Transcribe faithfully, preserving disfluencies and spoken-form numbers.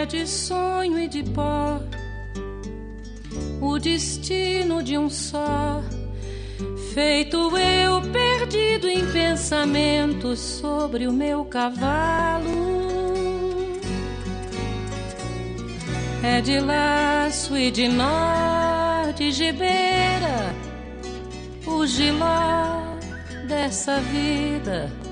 de sonho e de pó, o destino de um só, feito eu perdido em pensamentos sobre o meu cavalo. É de laço e de nó, de gibeira, o giló dessa vida.